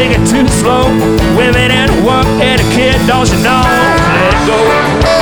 take it too slow. Women and work etiquette, don't you know?